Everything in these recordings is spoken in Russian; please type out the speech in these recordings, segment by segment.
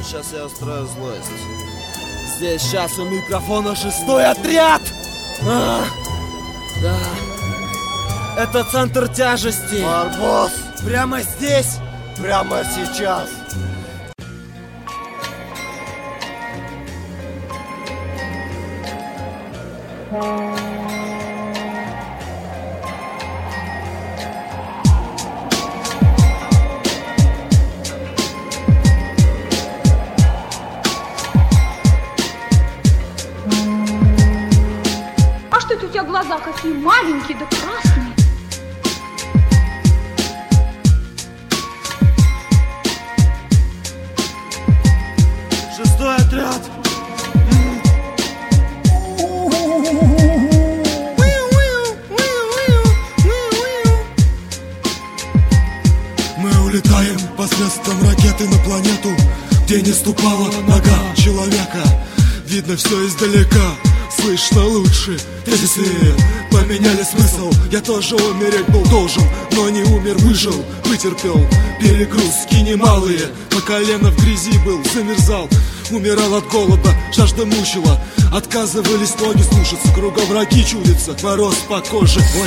сейчас я устрою злость. Здесь сейчас у микрофона 6-й отряд! Да. Это центр тяжести. Барбос! Прямо здесь? Прямо сейчас! А что это у тебя глаза какие маленькие да красные? Шестой отряд! Мы улетаем посредством ракеты на планету, где не ступала нога человека. Видно все издалека, слышно лучше. Тезисы поменяли смысл. Я тоже умереть был должен, но не умер, выжил, вытерпел перегрузки немалые. По колено в грязи был, замерзал, умирал от голода, жажда мучила. Отказывались ноги слушаться, кругом враги чудятся, мороз по коже. Ой,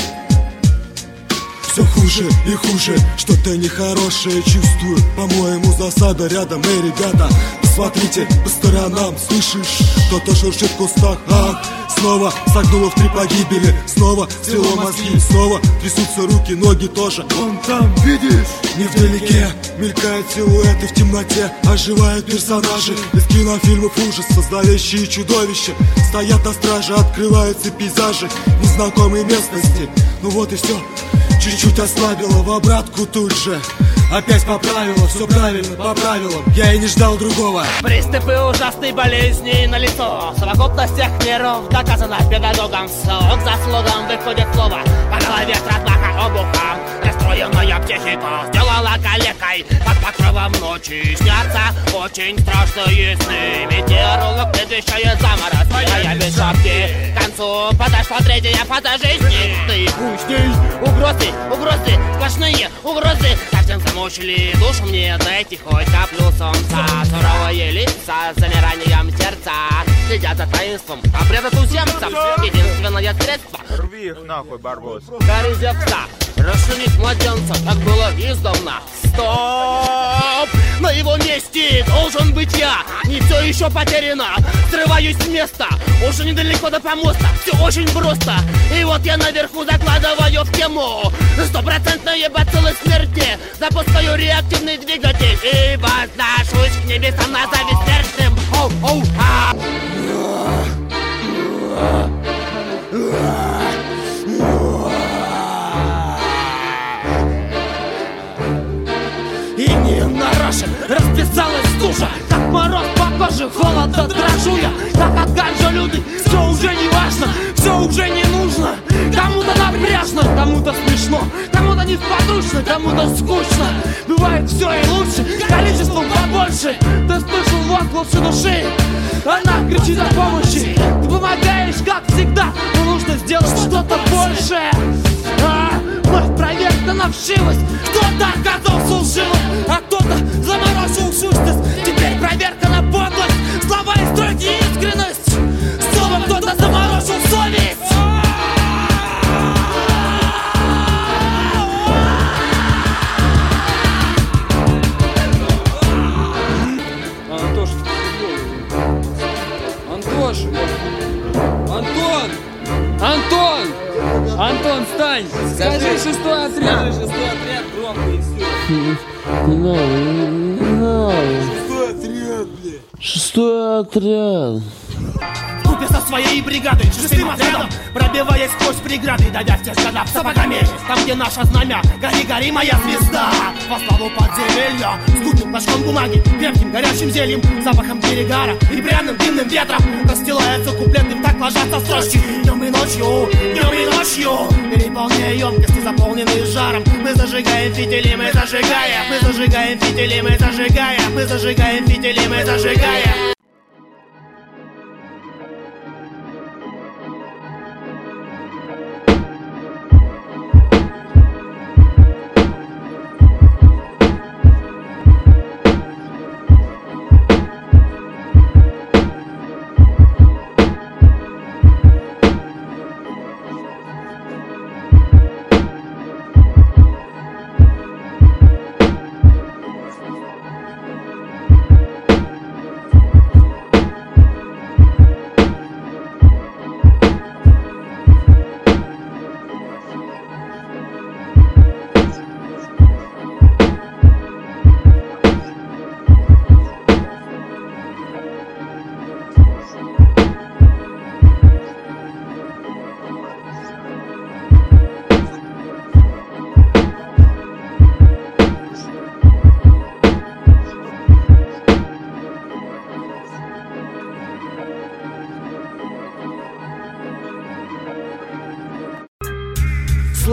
все хуже и хуже, что-то нехорошее чувствую. По-моему, засада рядом, эй, ребята, посмотрите по сторонам. Слышишь, кто-то шуршит в кустах. Ах, снова согнуло в 3 погибели, снова свело мозги, снова трясутся руки, ноги тоже. Вон там, видишь, невдалеке мелькают силуэты в темноте, оживают персонажи из кинофильмов ужаса. Зловещие чудовища стоят на страже, открываются пейзажи незнакомой местности. Ну вот и все. Чуть-чуть ослабила, в обратку тут же опять поправила, все правильно, по правилам. Я и не ждал другого. Приступы ужасной болезни на лицо. Совокупность всех нервов доказана педагогом. К заслугам выходит слово. По голове с размаха обухом. Расстроенная психика сделала калекой. Под покровом ночи снятся очень страшные сны. Метеоролог предвещает заморозки, а я без шапки. К концу подошла 3-я фаза жизни. Ты пустей, угрозы, сплошные угрозы. Совсем замучили душу мне, дайте хоть каплю солнца. Суровые лица с замиранием сердца следят за таинством, обряда туземцев. Единственное средство — рви их нахуй, Барбос. Коррезевца, расширить младенца, так было издавна. Стоп! На его месте должен быть я. Не все еще потеряно. Срываюсь с места. Уже недалеко до помоста. Все очень просто. И вот я наверху закладываю в тему 100% бациллы смерти. Запускаю реактивный двигатель и возношусь к небесам на зависть смертным. И не нарочен расписалась стужа, как мороз по коже, холода дрожу я, как от ганжа люди. Все уже не важно, все уже не нужно. Кому-то напряжно, кому-то смешно, кому-то несподручно, кому-то скучно. Бывает все и лучше, количеством побольше. Ты слышал возглас души, она кричит о помощи. Ты помогаешь, как всегда, но нужно сделать что-то большее. Вновь проверка на вшивость. Кто-то оказался лживым, а кто-то заморозил сущность. Теперь проверка на подлость, слова и строки и искренность. Снова кто-то заморозил совесть. Антон, встань! Скажи 6-й отряд! Скажи 6-й отряд громко и все. Шестой отряд, блядь. 6-й отряд. Купе со своей бригадой, 6-м отрядом, пробиваясь сквозь преграды, давя всех годов сапогами. Там, где наша знамя, гори, гори, моя звезда. Во славу подземелья, скупим флажком бумаги, крепким горячим зельем, запахом перегара и пряным дымным ветром. Расстилаются куплеты, так ложатся строчки. Днем и ночью, переполняя емкости, заполненные жаром. Мы зажигаем фитили, мы зажигаем, мы зажигаем фитили, мы зажигаем, мы зажигаем фитили, мы зажигаем.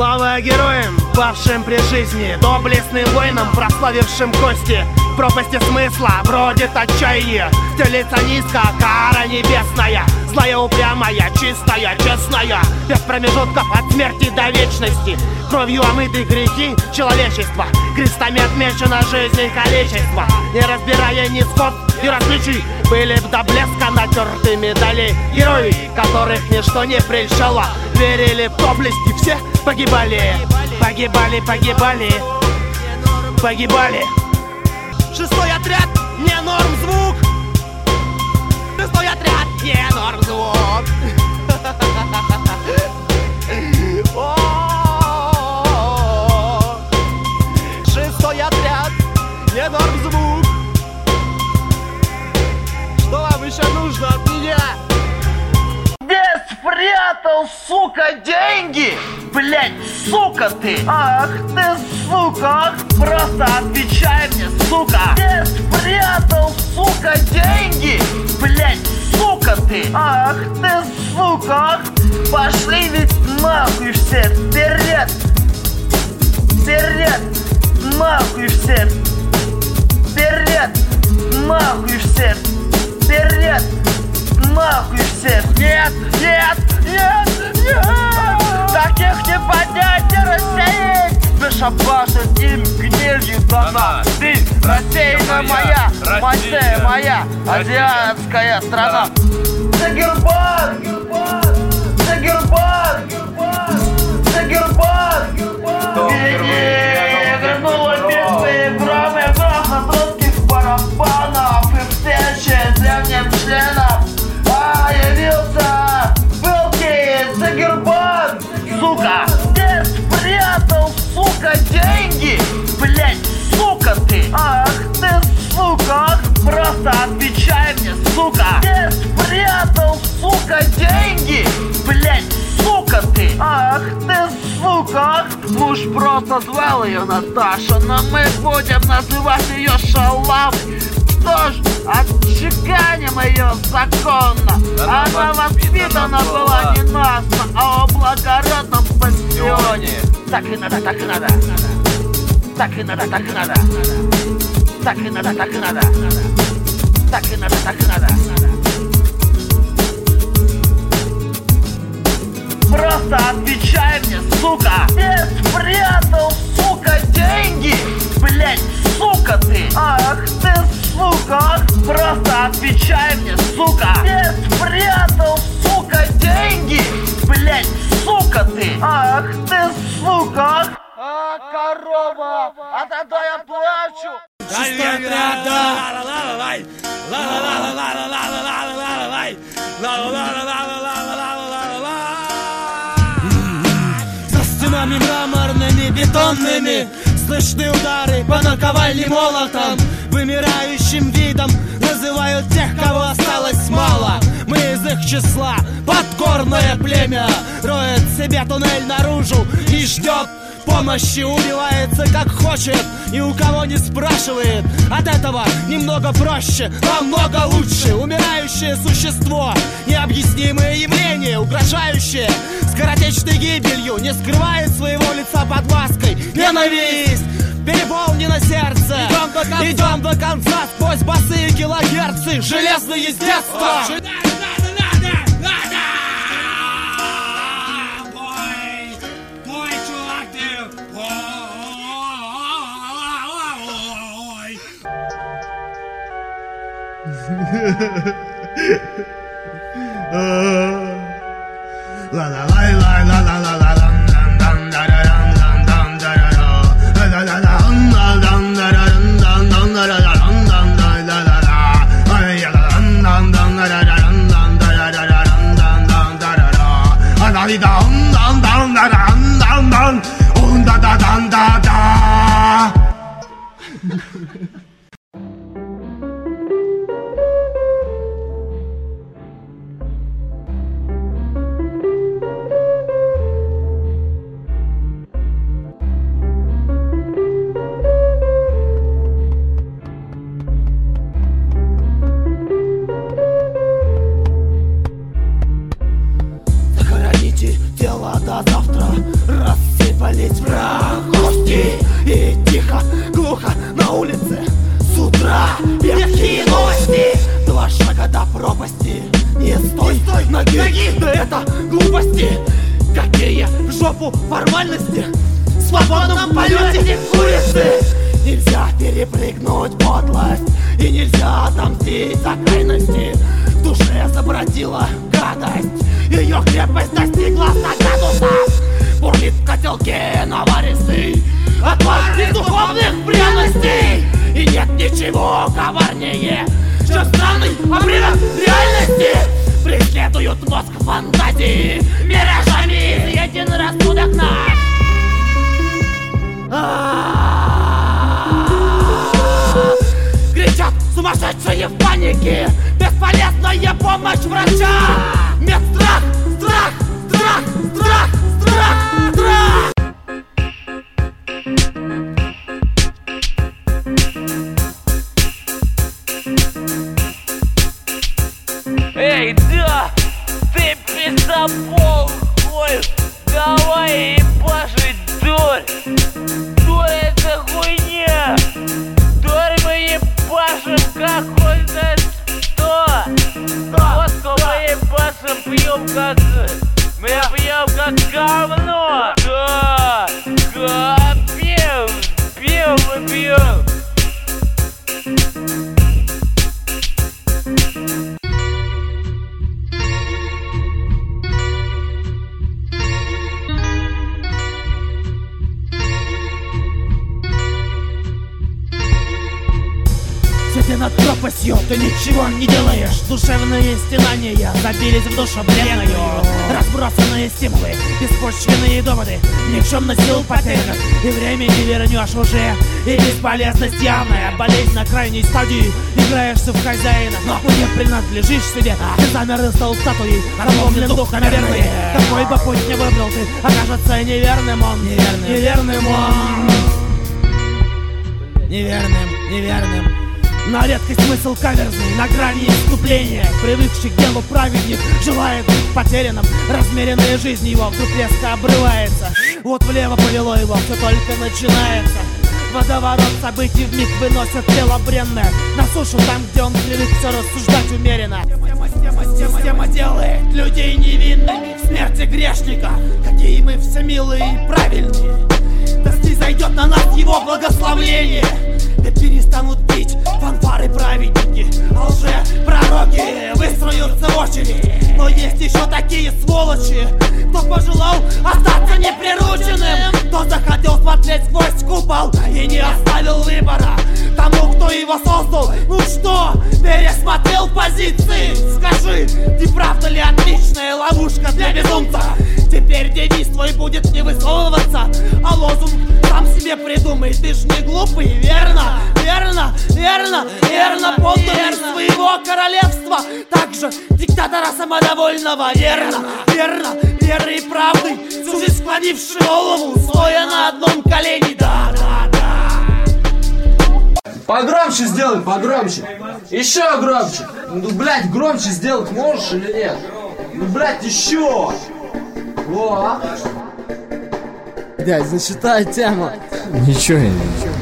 Слава героям, павшим при жизни, доблестным воинам, прославившим кости. В пропасти смысла бродит отчаяние, стелится низко кара небесная. Злая, упрямая, чистая, честная, без промежутков от смерти до вечности. Кровью омыты грехи человечества, крестами отмечена жизнь и количество. Не разбирая ни сход и различий, были б до блеска натерты медали. Герои, которых ничто не прельщало, верили в доблесть и все погибали. Погибали, погибали, погибали. Шестой отряд, не норм звук. Шестой отряд, не норм звук. Шестой отряд, не норм звук. Что вам еще нужно от меня? Где спрятал, сука, деньги? Блять, сука ты! Ах ты, сука! Просто отвечай мне, сука! Где спрятал, сука, деньги? Блять, сука ты! Ах ты, сука! Пошли ведь нахуй все! Вперед! Вперед! Нахуй все! Вперед! Нахуй все! Вперед! Нахуй все! Нет! Нет! Нет! Нет! Таких не поднять, не рассеять! Бешабашит им гнилью дана. Ты рассеяна моя, Мальция моя, азиатская страна. Загербан! Загербан! Загербан! Впереди вернула битвы, громы грохот русских барабанов и встречи с древним членом. Явился пылкий Загербан! Сука! Где спрятал, сука, деньги? Блять, сука ты! Ах ты, сука! Просто отвечай мне, сука! Где спрятал, сука, деньги? Блять, сука ты! Ах ты, сука! Муж просто звал ее Наташа, но мы будем называть ее Шалавой. Что ж, отчеканим ее законно. Она воспитана была не насно, а о благородном бастионе. Так и надо, так и надо. Так и надо, так и надо. Так и надо, так и надо. Так и надо, так и надо. Просто отвечай мне, сука! Где спрятал, сука, деньги? Блять, сука ты! Ах ты, сука! Просто отвечай мне, сука! Где спрятал, сука, деньги? Блять, сука ты! Ах ты, сука! А, корова! А тогда я плачу! Шестой отряд, да! За стенами мраморными, бетонными слышны удары по наковальне молотом. Вымирающим видом называют тех, кого осталось мало. Мы из их числа, подгорное племя, роет себе туннель наружу и ждет помощи, убивается как хочет и у кого не спрашивает. От этого немного проще, намного лучше. Умирающее существо, необъяснимое явление, угрожающее скоротечной гибелью, не скрывает своего лица под маской. Ненависть переполнено сердце. Идем до конца сквозь босые килогерцы. Железное с детства. палить враг гости. И тихо, глухо на улице с утра ветхие новости. 2 шага до пропасти. Не стой, ноги, да это глупости. Какие в жопу формальности в свободном полете курицы. Нельзя перепрыгнуть подлость, и нельзя отомстить за крайности. В душе забродила гадость, ее крепость достигла 100 градусов. Бурлит в котелке наваристый отвар бездуховных пряностей. И нет ничего коварнее, чем странный обрывок реальности. Преследуют мозг фантазии миражами изъеден рассудок наш. Кричат сумасшедшие в панике, бесполезная помощь врача. Медстрах, страх, страх, страх, страх, страх. Эй, да, ты пиздобол, ой, давай ебашить дурь. Дурь это хуйня. Дурь мы ебашим как хоть знает что. Водку мы ебашим, пьем как... Мы пьем как говно. Да, да, пьем мы пьем. Сидя над пропастью, ты ничего не делаешь. Душевные стенания забились в душу бренную. Разбросанные стимулы, беспочвенные доводы, никчемность сил потерянных, и время не вернешь уже. И бесполезность явная, болезнь на крайней стадии. Играешься в хозяина, но не принадлежишь себе. Ты замер и стал статуей, надломлен дух, наверное. Какой бы путь не выбрал ты, окажется неверным он. Неверным он. Неверным. На редкость смысл каверзный, на грани исступления. Привыкший к делу праведник желает быть потерянным. Размеренная жизнь его вдруг резко обрывается. Вот влево повело его, все только начинается. Водоворот событий вмиг выносит тело бренное на сушу, там, где он привык все рассуждать умеренно. Система делает людей невинными в смерти грешника. Какие мы все милые и правильные. Да снизойдет на нас его благословление. Да перестанут бить фанфары праведники, а лже-пророки выстроятся в очередь. Но есть еще такие сволочи, кто пожелал остаться неприрученным, кто захотел смотреть сквозь купол и не оставил выбора тому, кто его создал. Ну что, пересмотрел позиции? Скажи, не правда ли отличная ловушка для безумца? Теперь девиз твой будет не высовываться, а лозунг сам себе придумай. Ты ж не глупый, верно? Верно, подданный своего королевства, также диктатора самодовольного. Верно, верой и правдой, всю жизнь склонивший голову, стоя на одном колене. Да. Погромче сделай, погромче. Еще громче. Ну, блядь, громче сделать можешь или нет? Ну, блядь, еще. Во. Дядь, зачитай тему. Ничего я не...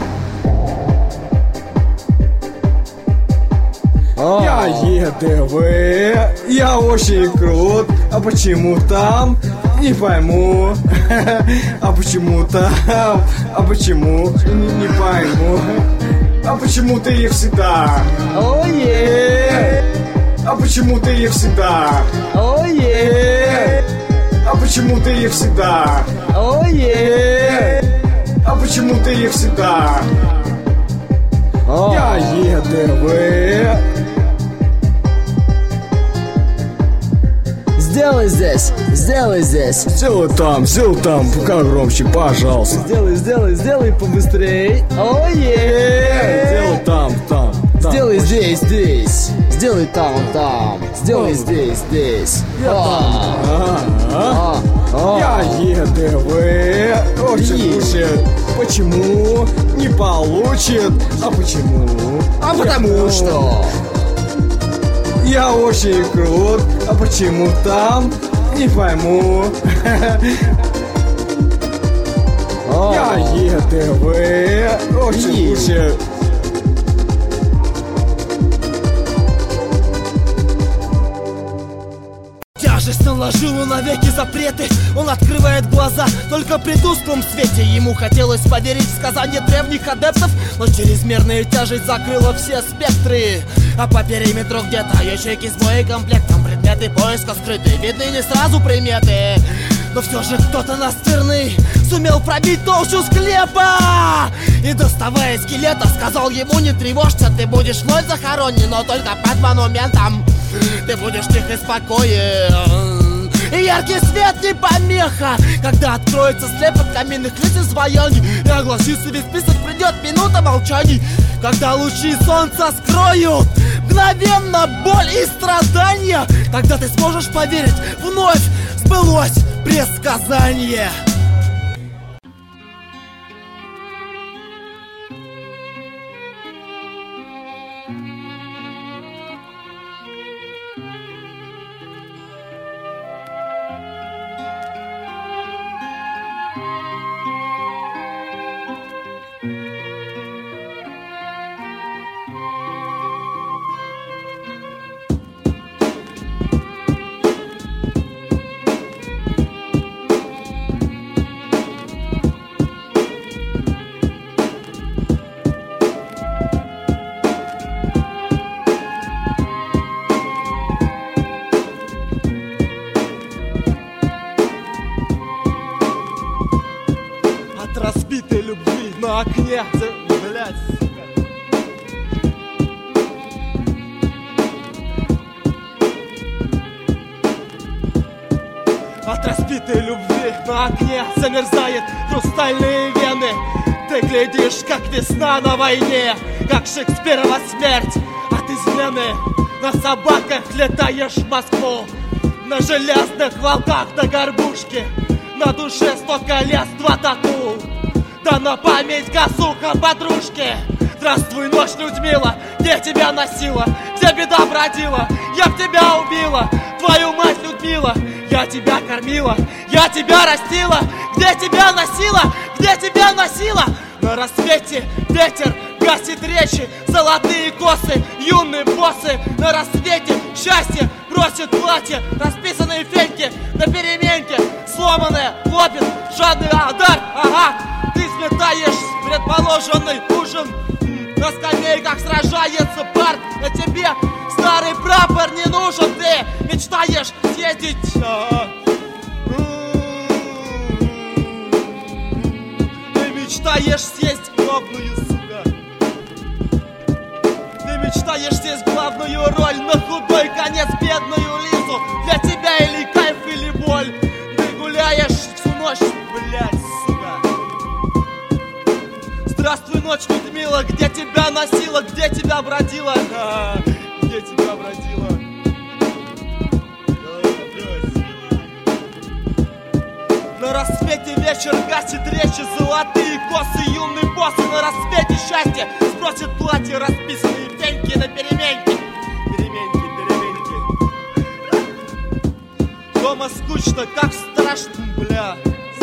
Я ЕДВ, я очень крут, а почему там? Не пойму. А почему там? А почему? Не пойму. А почему ты их всегда? А почему ты их всегда? А почему ты их всегда? А почему ты их всегда? Я ЕДВ. Сделай здесь. Сделай там, пока громче, пожалуйста. Сделай побыстрей. Сделай там. Сделай здесь. Сделай там. Сделай здесь. Я ЕДВ. Очень хочет. Почему не получит? А почему? А потому что... Я очень крут, а почему там? Не пойму. Я ЕДВ. Очень. Тяжесть наложила навеки запреты. Он открывает глаза только при тусклом свете. Ему хотелось поверить в сказания древних адептов, но чрезмерная тяжесть закрыла все спектры. А по периметру где-то ячейки с боекомплектом, предметы поиска скрыты, видны не сразу приметы. Но все же кто-то настырный сумел пробить толщу склепа. И доставая скелета, сказал ему: не тревожься, ты будешь вновь захоронен, но только под монументом. Ты будешь тихо и спокоен, и яркий свет не помеха. Когда откроется слепок каменных лиц изваяний и огласится весь список, придет минута молчаний. Когда лучи солнца скроют мгновенно боль и страдания, тогда ты сможешь поверить, вновь сбылось предсказание. Разбитой любви на окне, блядь, сука. От разбитой любви на окне замерзает хрустальные вены. Ты глядишь, как весна на войне, как Шекспирова смерть от измены. На собаках летаешь в Москву, на железных волках до горбушки. На душе 100 колец, 2 тату, да на память косуха подружки. Здравствуй, ночь, Людмила, где тебя носила, где беда бродила, я б тебя убила. Твою мать, Людмила, я тебя кормила, я тебя растила. Где тебя носила, где тебя носила? На рассвете ветер гасит речи, золотые косы, юные боссы. На рассвете счастье бросит платье, расписанные феньки на переменке. Сломанная лопит жадный адар, ага. Ты сметаешь предположенный ужин, на скамейках сражается парк. На тебе старый прапор не нужен. Ты мечтаешь съездить, ты мечтаешь съесть главную, сука. Ты мечтаешь съесть главную роль, на худой конец бедную Лизу. Для тебя или кайф, или боль. Ты гуляешь всю ночь, блядь, сука. Здравствуй, ночь, Людмила, где тебя носила, где тебя бродила, где тебя бродила. На рассвете вечер гасит речи, золотые косы, юные боссы. На рассвете счастье сбросит платье, расписанные пеньки на переменке. Переменки. Дома скучно, как страшно, бля.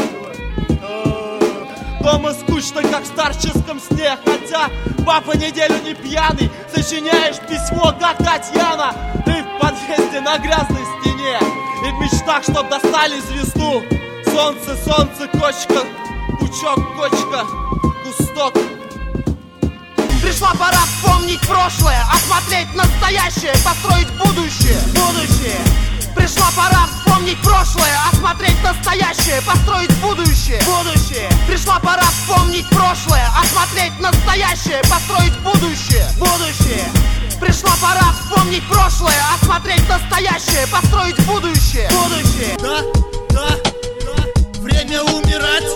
Дома скучно, как в старческом сне. Хотя папа неделю не пьяный, сочиняешь письмо, как Татьяна. Ты в подъезде на грязной стене, и в мечтах, чтоб достали звезду. Солнце, солнце, кочка, пучок, кочка, кусток. Пришла пора вспомнить прошлое, осмотреть настоящее, построить будущее. Пришла пора вспомнить прошлое, осмотреть настоящее, построить будущее. Пришла пора вспомнить прошлое, осмотреть настоящее, построить будущее. Пришла пора вспомнить прошлое, осмотреть настоящее, построить будущее. Да, время умирать.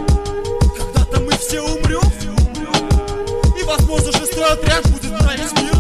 Когда-то мы все умрем, и возможно шестой отряд будет править мир.